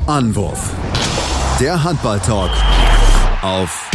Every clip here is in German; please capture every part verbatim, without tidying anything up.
Anwurf. Der Handball-Talk auf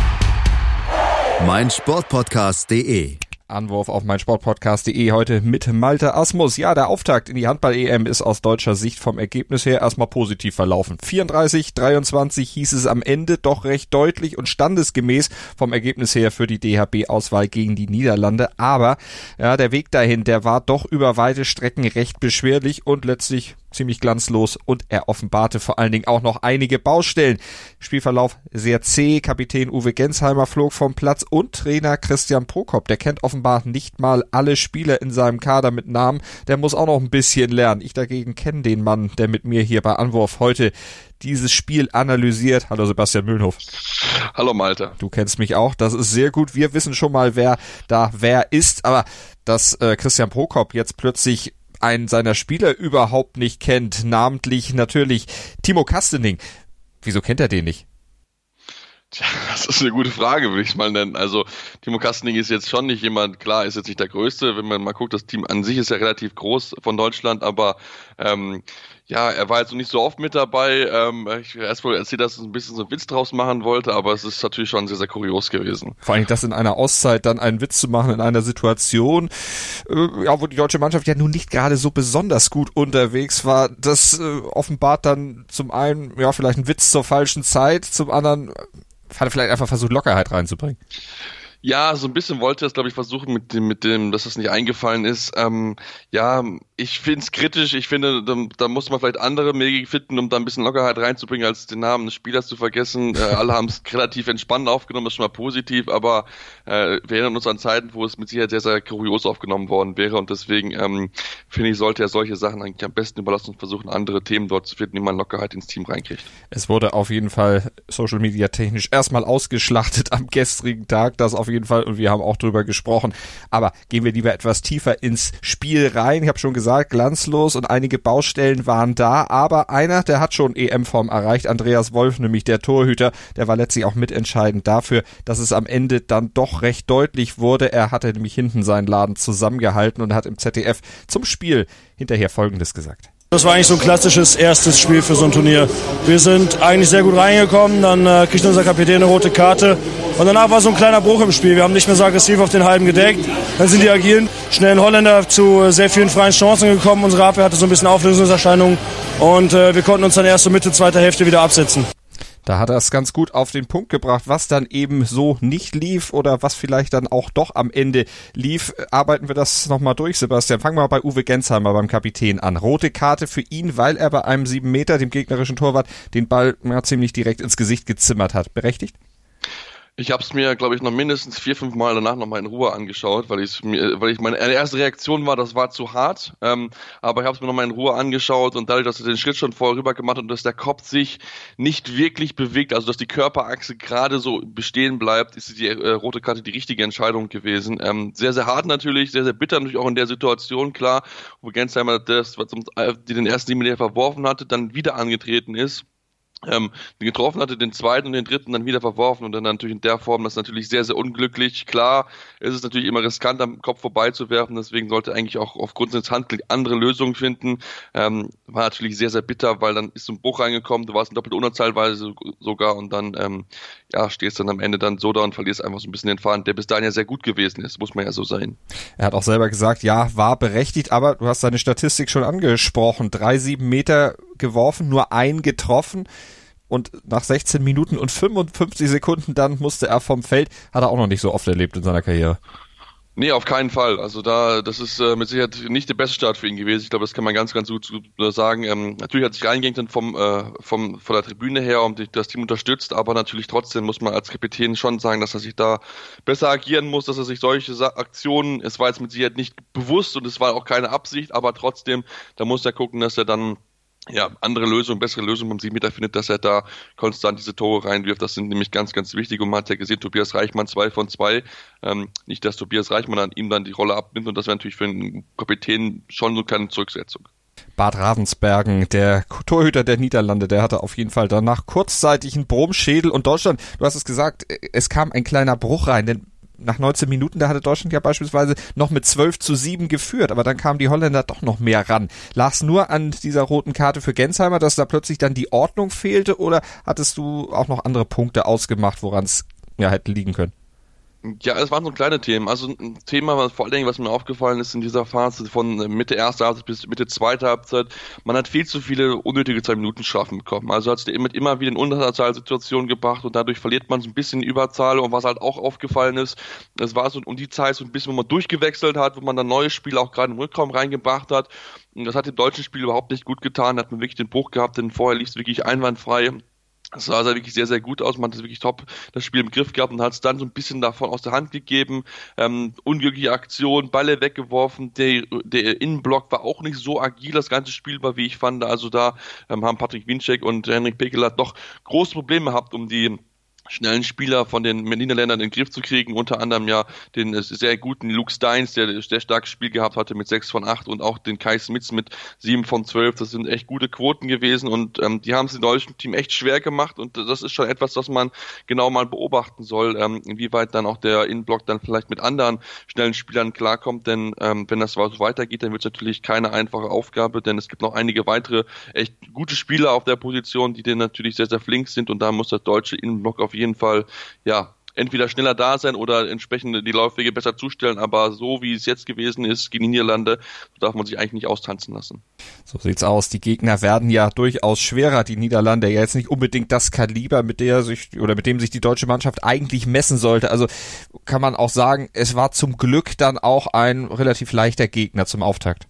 meinsportpodcast punkt de. Anwurf auf meinsportpodcast punkt de heute mit Malte Asmus. Ja, der Auftakt in die Handball-E M ist aus deutscher Sicht vom Ergebnis her erstmal positiv verlaufen. vierunddreißig dreiundzwanzig hieß es am Ende, doch recht deutlich und standesgemäß vom Ergebnis her für die D H B-Auswahl gegen die Niederlande. Aber ja, der Weg dahin, der war doch über weite Strecken recht beschwerlich und letztlich ziemlich glanzlos und er offenbarte vor allen Dingen auch noch einige Baustellen. Spielverlauf sehr zäh, Kapitän Uwe Gensheimer flog vom Platz und Trainer Christian Prokop, der kennt offenbar nicht mal alle Spieler in seinem Kader mit Namen, der muss auch noch ein bisschen lernen. Ich dagegen kenne den Mann, der mit mir hier bei Anwurf heute dieses Spiel analysiert. Hallo Sebastian Mühlenhof. Hallo Malte. Du kennst mich auch, das ist sehr gut. Wir wissen schon mal, wer da wer ist, aber dass äh, Christian Prokop jetzt plötzlich einen seiner Spieler überhaupt nicht kennt, namentlich natürlich Timo Kastening. Wieso kennt er den nicht? Tja, das ist eine gute Frage, würde ich es mal nennen. Also Timo Kastening ist jetzt schon nicht jemand, klar, ist jetzt nicht der Größte, wenn man mal guckt, das Team an sich ist ja relativ groß von Deutschland, aber ähm, ja, er war jetzt noch nicht so oft mit dabei. Ähm, ich erst wohl erzählt, dass er ein bisschen so einen Witz draus machen wollte, aber es ist natürlich schon sehr, sehr kurios gewesen. Vor allem das in einer Auszeit dann einen Witz zu machen in einer Situation, äh, ja, wo die deutsche Mannschaft ja nun nicht gerade so besonders gut unterwegs war. Das äh, offenbart dann zum einen, ja, vielleicht ein Witz zur falschen Zeit, zum anderen hat er vielleicht einfach versucht, Lockerheit reinzubringen. Ja, so ein bisschen wollte er es, glaube ich, versuchen mit dem, mit dem, dass das nicht eingefallen ist. Ähm, ja, ich finde es kritisch. Ich finde, da, da muss man vielleicht andere Wege finden, um da ein bisschen Lockerheit reinzubringen, als den Namen des Spielers zu vergessen. Äh, alle haben es relativ entspannt aufgenommen, das ist schon mal positiv, aber äh, wir erinnern uns an Zeiten, wo es mit Sicherheit sehr, sehr kurios aufgenommen worden wäre und deswegen ähm, finde ich, sollte er solche Sachen eigentlich am besten überlassen und versuchen, andere Themen dort zu finden, die man Lockerheit ins Team reinkriegt. Es wurde auf jeden Fall Social Media technisch erstmal ausgeschlachtet am gestrigen Tag, das auf jeden Fall, und wir haben auch drüber gesprochen. Aber gehen wir lieber etwas tiefer ins Spiel rein. Ich habe schon gesagt, glanzlos und einige Baustellen waren da, aber einer, der hat schon E M-Form erreicht, Andreas Wolf, nämlich der Torhüter, der war letztlich auch mitentscheidend dafür, dass es am Ende dann doch recht deutlich wurde. Er hatte nämlich hinten seinen Laden zusammengehalten und hat im Z D F zum Spiel hinterher Folgendes gesagt. Das war eigentlich so ein klassisches erstes Spiel für so ein Turnier. Wir sind eigentlich sehr gut reingekommen, dann äh, kriegt unser Kapitän eine rote Karte und danach war so ein kleiner Bruch im Spiel. Wir haben nicht mehr so aggressiv auf den halben gedeckt, dann sind die agilen, schnellen Holländer zu sehr vielen freien Chancen gekommen. Unsere Abwehr hatte so ein bisschen Auflösungserscheinungen und äh, wir konnten uns dann erst so Mitte, zweiter Hälfte wieder absetzen. Da hat er es ganz gut auf den Punkt gebracht, was dann eben so nicht lief oder was vielleicht dann auch doch am Ende lief. Arbeiten wir das nochmal durch, Sebastian. Fangen wir mal bei Uwe Gensheimer, beim Kapitän, an. Rote Karte für ihn, weil er bei einem sieben Meter, dem gegnerischen Torwart, den Ball ja, ziemlich direkt ins Gesicht gezimmert hat. Berechtigt? Ich habe es mir, glaube ich, noch mindestens vier, fünf Mal danach nochmal in Ruhe angeschaut, weil ich mir, weil ich meine erste Reaktion war, das war zu hart. Ähm, aber ich habe es mir nochmal in Ruhe angeschaut und dadurch, dass er den Schritt schon vorher rüber gemacht hat und dass der Kopf sich nicht wirklich bewegt, also dass die Körperachse gerade so bestehen bleibt, ist die äh, rote Karte die richtige Entscheidung gewesen. Ähm, sehr, sehr hart natürlich, sehr, sehr bitter natürlich auch in der Situation, klar, wo Gensheimer das, was die den ersten sieben Meter verworfen hatte, dann wieder angetreten ist. Ähm, getroffen hatte, den zweiten und den dritten dann wieder verworfen und dann natürlich in der Form, das ist natürlich sehr, sehr unglücklich. Klar, es ist natürlich immer riskant, am Kopf vorbeizuwerfen, deswegen sollte eigentlich auch aufgrund des Handels andere Lösungen finden. Ähm, war natürlich sehr, sehr bitter, weil dann ist so ein Bruch reingekommen, du warst in doppelte Unterzahlweise sogar und dann ähm, ja, stehst dann am Ende dann so da und verlierst einfach so ein bisschen den Faden, der bis dahin ja sehr gut gewesen ist, muss man ja so sein. Er hat auch selber gesagt, ja, war berechtigt, aber du hast seine Statistik schon angesprochen, drei, sieben Meter geworfen, nur ein getroffen. Und nach sechzehn Minuten und fünfundfünfzig Sekunden dann musste er vom Feld, hat er auch noch nicht so oft erlebt in seiner Karriere. Nee, auf keinen Fall. Also da, das ist äh, mit Sicherheit nicht der beste Start für ihn gewesen. Ich glaube, das kann man ganz, ganz gut sagen. Ähm, natürlich hat sich reingehängt dann vom, äh, vom, von der Tribüne her und das Team unterstützt, aber natürlich trotzdem muss man als Kapitän schon sagen, dass er sich da besser agieren muss, dass er sich solche Aktionen, es war jetzt mit Sicherheit nicht bewusst und es war auch keine Absicht, aber trotzdem, da muss er gucken, dass er dann ja, andere Lösungen, bessere Lösungen beim sieben Meter findet, dass er da konstant diese Tore reinwirft. Das sind nämlich ganz, ganz wichtig. Und man hat ja gesehen, Tobias Reichmann zwei von zwei. Ähm, nicht, dass Tobias Reichmann an ihm dann die Rolle abnimmt. Und das wäre natürlich für einen Kapitän schon so keine Zurücksetzung. Bad Ravensbergen, der Torhüter der Niederlande, der hatte auf jeden Fall danach kurzzeitig einen Brummschädel. Und Deutschland, du hast es gesagt, es kam ein kleiner Bruch rein, denn nach neunzehn Minuten, da hatte Deutschland ja beispielsweise noch mit zwölf zu sieben geführt, aber dann kamen die Holländer doch noch mehr ran. Lag es nur an dieser roten Karte für Gensheimer, dass da plötzlich dann die Ordnung fehlte, oder hattest du auch noch andere Punkte ausgemacht, woran es ja hätte liegen können? Ja, es waren so kleine Themen. Also ein Thema, was vor allen Dingen, was mir aufgefallen ist in dieser Phase von Mitte erster Halbzeit bis Mitte zweiter Halbzeit, man hat viel zu viele unnötige zwei Minuten Strafen bekommen. Also hat es immer, immer wieder in Unterzahlsituationen gebracht und dadurch verliert man so ein bisschen Überzahl. Und was halt auch aufgefallen ist, es war so um die Zeit so ein bisschen, wo man durchgewechselt hat, wo man dann neue Spieler auch gerade im Rückraum reingebracht hat. Und das hat dem deutschen Spiel überhaupt nicht gut getan, da hat man wirklich den Bruch gehabt, denn vorher lief es wirklich einwandfrei. Es sah wirklich sehr, sehr gut aus. Man hat das wirklich top, das Spiel im Griff gehabt und hat es dann so ein bisschen davon aus der Hand gegeben. Ähm, unglückliche Aktion, Balle weggeworfen. Der, der Innenblock war auch nicht so agil, das ganze Spiel war, wie ich fand. Also da ähm, haben Patrick Winczek und Henrik Pekeler doch große Probleme gehabt, um die schnellen Spieler von den Niederländern in den Griff zu kriegen, unter anderem ja den sehr guten Luke Steins, der sehr starkes Spiel gehabt hatte mit sechs von acht und auch den Kai Smits mit sieben von zwölf. Das sind echt gute Quoten gewesen und ähm, die haben es dem deutschen Team echt schwer gemacht und das ist schon etwas, was man genau mal beobachten soll, ähm, inwieweit dann auch der Innenblock dann vielleicht mit anderen schnellen Spielern klarkommt, denn ähm, wenn das so weitergeht, dann wird es natürlich keine einfache Aufgabe, denn es gibt noch einige weitere echt gute Spieler auf der Position, die denen natürlich sehr, sehr flink sind und da muss der deutsche Innenblock auf jeden Fall, ja, entweder schneller da sein oder entsprechend die Laufwege besser zustellen, aber so wie es jetzt gewesen ist gegen die Niederlande, darf man sich eigentlich nicht austanzen lassen. So sieht's aus. Die Gegner werden ja durchaus schwerer, die Niederlande, ja jetzt nicht unbedingt das Kaliber, mit der sich oder mit dem sich die deutsche Mannschaft eigentlich messen sollte. Also kann man auch sagen, es war zum Glück dann auch ein relativ leichter Gegner zum Auftakt.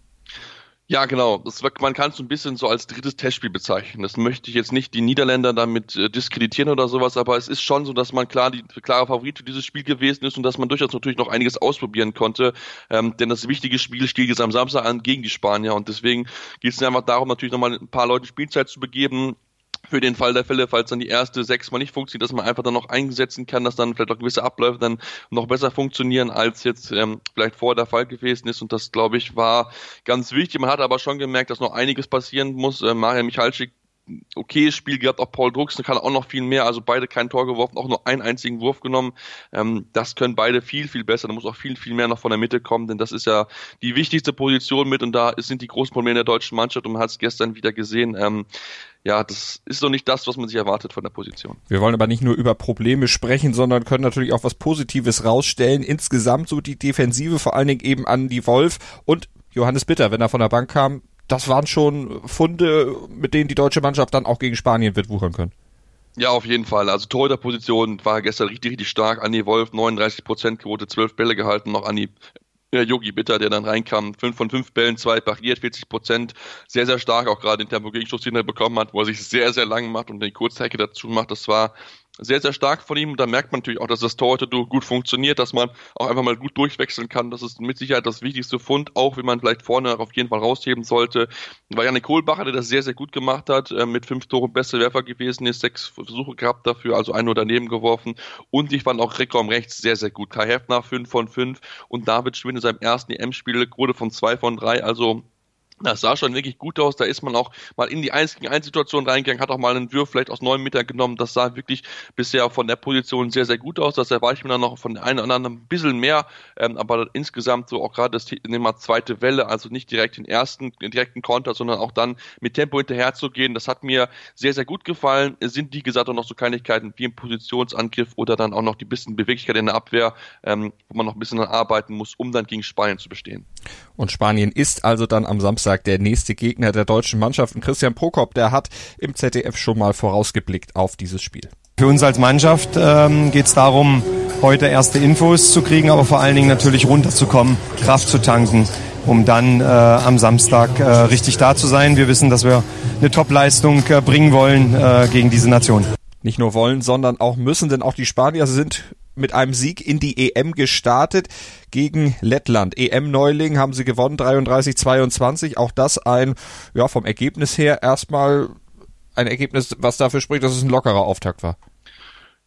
Ja, genau. Das, man kann es so ein bisschen so als drittes Testspiel bezeichnen. Das möchte ich jetzt nicht die Niederländer damit äh, diskreditieren oder sowas, aber es ist schon so, dass man klar die klare Favorit für dieses Spiel gewesen ist und dass man durchaus natürlich noch einiges ausprobieren konnte. Ähm, denn das wichtige Spiel steht jetzt am Samstag an gegen die Spanier und deswegen geht es einfach darum, natürlich nochmal ein paar Leuten Spielzeit zu begeben. Für den Fall der Fälle, falls dann die erste sechs Mal nicht funktioniert, dass man einfach dann noch einsetzen kann, dass dann vielleicht auch gewisse Abläufe dann noch besser funktionieren, als jetzt ähm, vielleicht vorher der Fall gewesen ist. Und das, glaube ich, war ganz wichtig. Man hat aber schon gemerkt, dass noch einiges passieren muss. Äh, Marian Michalczyk, okayes Spiel gehabt, auch Paul Druxen kann auch noch viel mehr, also beide kein Tor geworfen, auch nur einen einzigen Wurf genommen. Ähm, das können beide viel, viel besser. Da muss auch viel, viel mehr noch von der Mitte kommen, denn das ist ja die wichtigste Position mit und da sind die großen Probleme der deutschen Mannschaft und man hat es gestern wieder gesehen. Ähm, Ja, das ist doch nicht das, was man sich erwartet von der Position. Wir wollen aber nicht nur über Probleme sprechen, sondern können natürlich auch was Positives rausstellen. Insgesamt so die Defensive, vor allen Dingen eben Andi Wolf und Johannes Bitter, wenn er von der Bank kam. Das waren schon Funde, mit denen die deutsche Mannschaft dann auch gegen Spanien wird wuchern können. Ja, auf jeden Fall. Also Torhüterposition war gestern richtig, richtig stark. Andi Wolf, neununddreißig Prozent Quote, zwölf Bälle gehalten, noch Andi Jogi Bitter, der dann reinkam, fünf von fünf Bällen, zwei pariert, vierzig Prozent, sehr, sehr stark, auch gerade den Tempo-Gegenschuss, den er bekommen hat, wo er sich sehr, sehr lang macht und die Kurzhecke dazu macht, das war sehr, sehr stark von ihm und da merkt man natürlich auch, dass das Torhüter gut funktioniert, dass man auch einfach mal gut durchwechseln kann, das ist mit Sicherheit das wichtigste Fund, auch wenn man vielleicht vorne auf jeden Fall rausheben sollte, weil Janik Kohlbacher, der das sehr, sehr gut gemacht hat, mit fünf Toren beste Werfer gewesen ist, sechs Versuche gehabt dafür, also ein nur daneben geworfen und ich fand auch Rückraum rechts sehr, sehr gut, Kai Heffner fünf von fünf und David Schwinn in seinem ersten E M-Spiel Quote von zwei von drei, also das sah schon wirklich gut aus, da ist man auch mal in die eins gegen eins Situation reingegangen, hat auch mal einen Wurf vielleicht aus neun Metern genommen, das sah wirklich bisher von der Position sehr, sehr gut aus, das erwarte ich mir dann noch von der einen oder anderen ein bisschen mehr, ähm, aber insgesamt so auch gerade das Thema zweite Welle, also nicht direkt den ersten, den direkten Konter, sondern auch dann mit Tempo hinterher zu gehen, das hat mir sehr, sehr gut gefallen, es sind wie gesagt auch noch so Kleinigkeiten wie im Positionsangriff oder dann auch noch die bisschen Beweglichkeit in der Abwehr, ähm, wo man noch ein bisschen arbeiten muss, um dann gegen Spanien zu bestehen. Und Spanien ist also dann am Samstag der nächste Gegner der deutschen Mannschaft. Und Christian Prokop, der hat im Z D F schon mal vorausgeblickt auf dieses Spiel. Für uns als Mannschaft ähm, geht es darum, heute erste Infos zu kriegen, aber vor allen Dingen natürlich runterzukommen, Kraft zu tanken, um dann äh, am Samstag äh, richtig da zu sein. Wir wissen, dass wir eine Top-Leistung äh, bringen wollen äh, gegen diese Nation. Nicht nur wollen, sondern auch müssen, denn auch die Spanier sind mit einem Sieg in die E M gestartet gegen Lettland. E M-Neuling haben sie gewonnen, dreiunddreißig zweiundzwanzig. Auch das ein, ja, vom Ergebnis her erstmal ein Ergebnis, was dafür spricht, dass es ein lockerer Auftakt war.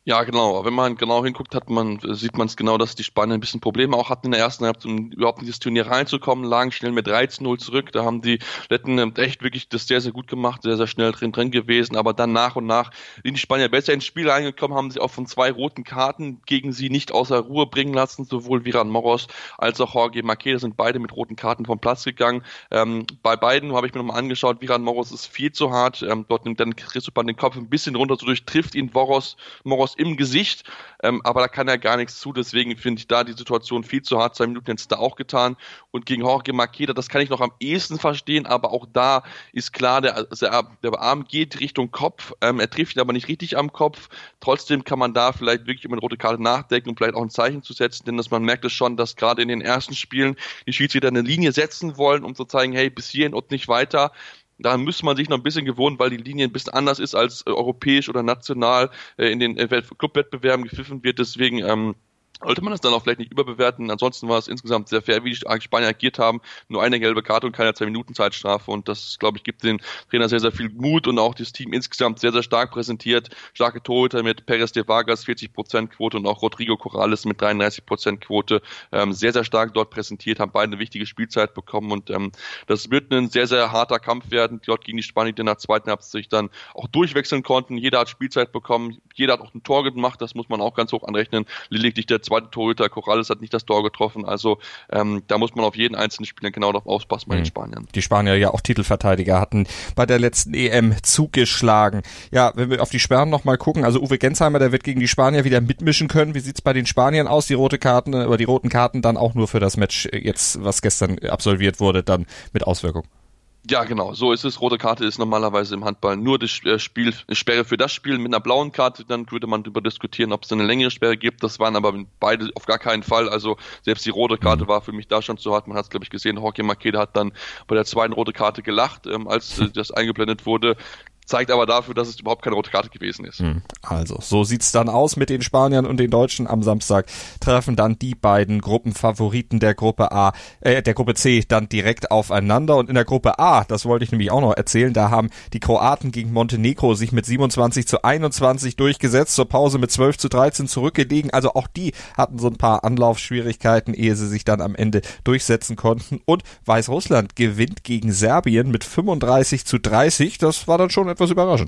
Ja, genau. Wenn man genau hinguckt, hat man, sieht man es genau, dass die Spanier ein bisschen Probleme auch hatten in der ersten Halbzeit, um überhaupt in dieses Turnier reinzukommen, lagen schnell mit drei zu null zurück. Da haben die Letten echt wirklich das sehr, sehr gut gemacht, sehr, sehr schnell drin, drin gewesen. Aber dann nach und nach sind die Spanier besser ins Spiel reingekommen, haben sich auch von zwei roten Karten gegen sie nicht außer Ruhe bringen lassen. Sowohl Viran Moros als auch Jorge Maqueda sind beide mit roten Karten vom Platz gegangen. Ähm, bei beiden habe ich mir nochmal angeschaut, Viran Moros ist viel zu hart. Ähm, dort nimmt dann Kristopan den Kopf ein bisschen runter, so durchtrifft ihn Moros, Moros im Gesicht, ähm, aber da kann er gar nichts zu, deswegen finde ich da die Situation viel zu hart, zwei Minuten jetzt da auch getan und gegen Jorge Maqueda, das kann ich noch am ehesten verstehen, aber auch da ist klar, der, der, der Arm geht Richtung Kopf, ähm, er trifft ihn aber nicht richtig am Kopf, trotzdem kann man da vielleicht wirklich über eine rote Karte nachdenken und vielleicht auch ein Zeichen zu setzen, denn dass man merkt es schon, dass gerade in den ersten Spielen die Schiedsrichter eine Linie setzen wollen, um zu zeigen, hey, bis hierhin und nicht weiter. Da müsste man sich noch ein bisschen gewöhnen, weil die Linie ein bisschen anders ist als äh, europäisch oder national äh, in den äh, Clubwettbewerben gepfiffen wird. Deswegen ähm, sollte man das dann auch vielleicht nicht überbewerten. Ansonsten war es insgesamt sehr fair, wie die Spanier agiert haben. Nur eine gelbe Karte und keine zwei Minuten Zeitstrafe. Und das, glaube ich, gibt den Trainer sehr, sehr viel Mut und auch das Team insgesamt sehr, sehr stark präsentiert. Starke Torhüter mit Pérez de Vargas, vierzig Prozent Quote und auch Rodrigo Corrales mit dreiunddreißig Prozent Quote. Ähm, sehr, sehr stark dort präsentiert, haben beide eine wichtige Spielzeit bekommen. Und ähm, das wird ein sehr, sehr harter Kampf werden. Dort gegen die Spanier, die in der zweiten Halbzeit sich dann auch durchwechseln konnten. Jeder hat Spielzeit bekommen. Jeder hat auch ein Tor gemacht. Das muss man auch ganz hoch anrechnen. Lediglich der zweite Torhüter, Corrales, hat nicht das Tor getroffen, also ähm, da muss man auf jeden einzelnen Spieler genau darauf aufpassen bei mhm. den Spaniern. Die Spanier ja auch Titelverteidiger hatten bei der letzten E M zugeschlagen. Ja, wenn wir auf die Sperren nochmal gucken, also Uwe Gensheimer, der wird gegen die Spanier wieder mitmischen können. Wie sieht's bei den Spaniern aus? Die rote Karten, oder die roten Karten dann auch nur für das Match jetzt, was gestern absolviert wurde, dann mit Auswirkung? Ja, genau, so ist es. Rote Karte ist normalerweise im Handball nur das Spiel, Sperre für das Spiel mit einer blauen Karte. Dann würde man darüber diskutieren, ob es eine längere Sperre gibt. Das waren aber beide auf gar keinen Fall. Also selbst die rote Karte war für mich da schon zu hart. Man hat es, glaube ich, gesehen. Jorge Maqueda hat dann bei der zweiten rote Karte gelacht, ähm, als äh, das eingeblendet wurde. Zeigt aber dafür, dass es überhaupt keine rote Karte gewesen ist. Also, so sieht's dann aus mit den Spaniern und den Deutschen. Am Samstag treffen dann die beiden Gruppenfavoriten der Gruppe A, äh, der Gruppe C dann direkt aufeinander. Und in der Gruppe A, das wollte ich nämlich auch noch erzählen, da haben die Kroaten gegen Montenegro sich mit siebenundzwanzig zu einundzwanzig durchgesetzt, zur Pause mit zwölf zu dreizehn zurückgelegen. Also auch die hatten so ein paar Anlaufschwierigkeiten, ehe sie sich dann am Ende durchsetzen konnten. Und Weißrussland gewinnt gegen Serbien mit fünfunddreißig zu dreißig. Das war dann schon etwas überraschend.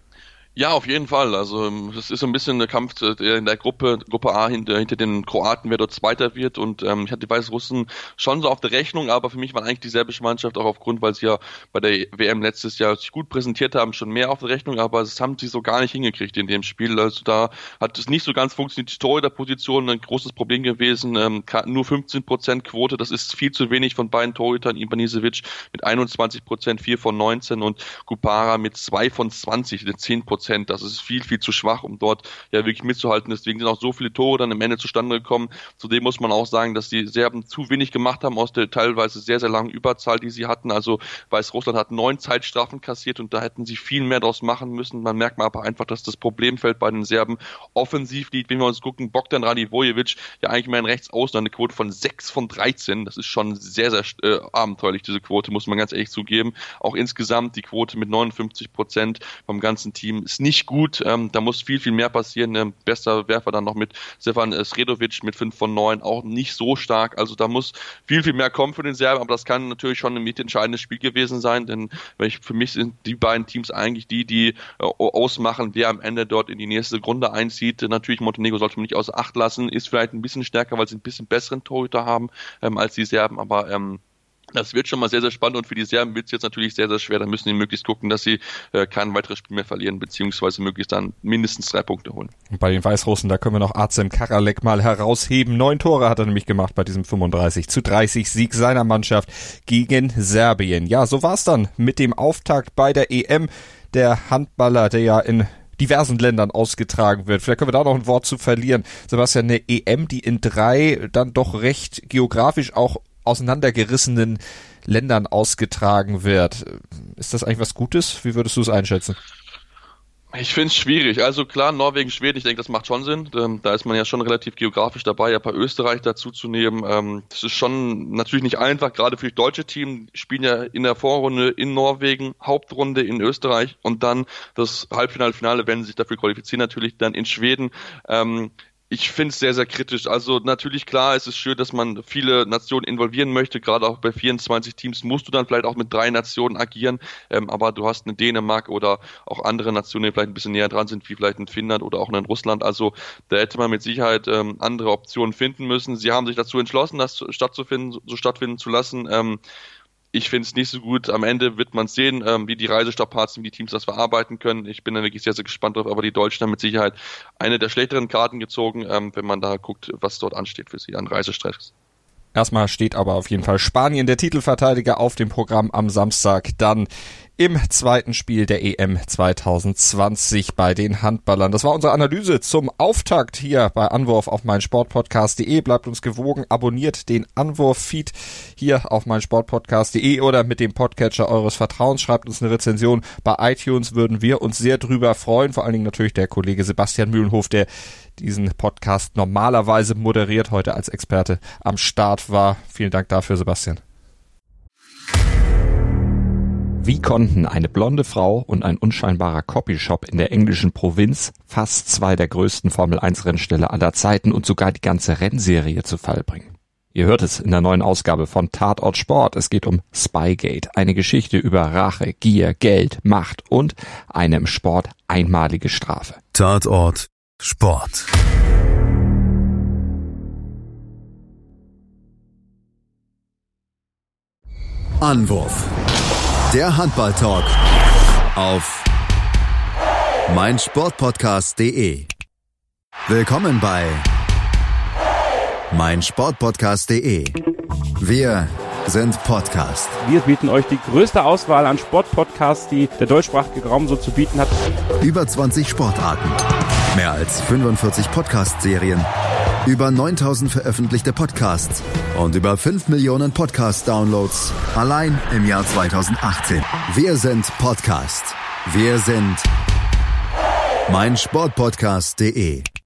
Ja, auf jeden Fall. Also es ist so ein bisschen der Kampf in der Gruppe, Gruppe A hinter, hinter den Kroaten, wer dort Zweiter wird. Und ähm, ich hatte die Weißrussen schon so auf der Rechnung, aber für mich war eigentlich die serbische Mannschaft auch aufgrund, weil sie ja bei der W M letztes Jahr sich gut präsentiert haben, schon mehr auf der Rechnung, aber das haben sie so gar nicht hingekriegt in dem Spiel. Also da hat es nicht so ganz funktioniert. Die Torhüterposition ein großes Problem gewesen. Ähm, nur fünfzehn Prozent Quote, das ist viel zu wenig von beiden Torhütern. Ivanisevic mit einundzwanzig Prozent, vier von neunzehn und Kupara mit zwei von zwanzig, mit zehn Prozent. Das ist viel, viel zu schwach, um dort ja wirklich mitzuhalten. Deswegen sind auch so viele Tore dann am Ende zustande gekommen. Zudem muss man auch sagen, dass die Serben zu wenig gemacht haben aus der teilweise sehr, sehr langen Überzahl, die sie hatten. Also Weißrussland hat neun Zeitstrafen kassiert und da hätten sie viel mehr draus machen müssen. Man merkt mal aber einfach, dass das Problemfeld bei den Serben offensiv liegt. Wenn wir uns gucken, Bogdan Radivojevic, ja eigentlich mehr ein Rechtsaußen, eine Quote von sechs von dreizehn. Das ist schon sehr, sehr äh, abenteuerlich, diese Quote, muss man ganz ehrlich zugeben. Auch insgesamt die Quote mit neunundfünfzig Prozent vom ganzen Team ist nicht gut, ähm, da muss viel, viel mehr passieren. Ähm, bester Werfer dann noch mit Stefan Sredovic mit fünf von neun, auch nicht so stark. Also da muss viel, viel mehr kommen für den Serben, aber das kann natürlich schon ein mitentscheidendes Spiel gewesen sein, denn ich, für mich sind die beiden Teams eigentlich die, die äh, ausmachen, wer am Ende dort in die nächste Runde einzieht. Natürlich, Montenegro sollte man nicht außer Acht lassen, ist vielleicht ein bisschen stärker, weil sie ein bisschen besseren Torhüter haben ähm, als die Serben, aber ähm, das wird schon mal sehr, sehr spannend und für die Serben wird es jetzt natürlich sehr, sehr schwer. Da müssen die möglichst gucken, dass sie äh, kein weiteres Spiel mehr verlieren, beziehungsweise möglichst dann mindestens drei Punkte holen. Und bei den Weißrussen, da können wir noch Artem Karalek mal herausheben. Neun Tore hat er nämlich gemacht bei diesem fünfunddreißig zu dreißig Sieg seiner Mannschaft gegen Serbien. Ja, so war's dann mit dem Auftakt bei der E M. Der Handballer, der ja in diversen Ländern ausgetragen wird. Vielleicht können wir da noch ein Wort zu verlieren. Sebastian, eine E M, die in drei dann doch recht geografisch auch auseinandergerissenen Ländern ausgetragen wird. Ist das eigentlich was Gutes? Wie würdest du es einschätzen? Ich finde es schwierig. Also klar, Norwegen, Schweden, ich denke, das macht schon Sinn. Ähm, da ist man ja schon relativ geografisch dabei, ein paar Österreich dazu zu nehmen. Ähm, das ist schon natürlich nicht einfach, gerade für die deutsche Team. Die spielen ja in der Vorrunde in Norwegen, Hauptrunde in Österreich und dann das Halbfinale, Finale, wenn sie sich dafür qualifizieren, natürlich dann in Schweden. Ähm, Ich finde es sehr, sehr kritisch. Also natürlich klar, es ist schön, dass man viele Nationen involvieren möchte. Gerade auch bei vierundzwanzig Teams musst du dann vielleicht auch mit drei Nationen agieren. Ähm, aber du hast eine Dänemark oder auch andere Nationen, die vielleicht ein bisschen näher dran sind, wie vielleicht in Finnland oder auch in Russland. Also da hätte man mit Sicherheit ähm, andere Optionen finden müssen. Sie haben sich dazu entschlossen, das stattzufinden, so stattfinden zu lassen. Ähm, Ich finde es nicht so gut. Am Ende wird man sehen, ähm, wie die Reisestrapazen, wie die Teams das verarbeiten können. Ich bin da wirklich sehr, sehr gespannt drauf. Aber die Deutschen haben mit Sicherheit eine der schlechteren Karten gezogen, ähm, wenn man da guckt, was dort ansteht für sie an Reisestress. Erstmal steht aber auf jeden Fall Spanien, der Titelverteidiger, auf dem Programm am Samstag. Dann im zweiten Spiel der E M zwanzig zwanzig bei den Handballern. Das war unsere Analyse zum Auftakt hier bei Anwurf auf meinsportpodcast punkt de. Bleibt uns gewogen, abonniert den Anwurf-Feed hier auf meinsportpodcast punkt de oder mit dem Podcatcher eures Vertrauens. Schreibt uns eine Rezension bei iTunes, würden wir uns sehr drüber freuen. Vor allen Dingen natürlich der Kollege Sebastian Mühlenhof, der diesen Podcast normalerweise moderiert, heute als Experte am Start war. Vielen Dank dafür, Sebastian. Wie konnten eine blonde Frau und ein unscheinbarer Copyshop in der englischen Provinz fast zwei der größten Formel eins Rennställe aller Zeiten und sogar die ganze Rennserie zu Fall bringen? Ihr hört es in der neuen Ausgabe von Tatort Sport. Es geht um Spygate, eine Geschichte über Rache, Gier, Geld, Macht und eine im Sport einmalige Strafe. Tatort Sport. Anwurf. Der Handball-Talk auf meinsportpodcast punkt de. Willkommen bei meinsportpodcast punkt de. Wir sind Podcast. Wir bieten euch die größte Auswahl an Sportpodcasts, die der deutschsprachige Raum so zu bieten hat. Über zwanzig Sportarten, mehr als fünfundvierzig Podcast-Serien, über neuntausend veröffentlichte Podcasts und über fünf Millionen Podcast-Downloads allein im Jahr zweitausendachtzehn. Wir sind Podcast. Wir sind meinsportpodcast punkt de.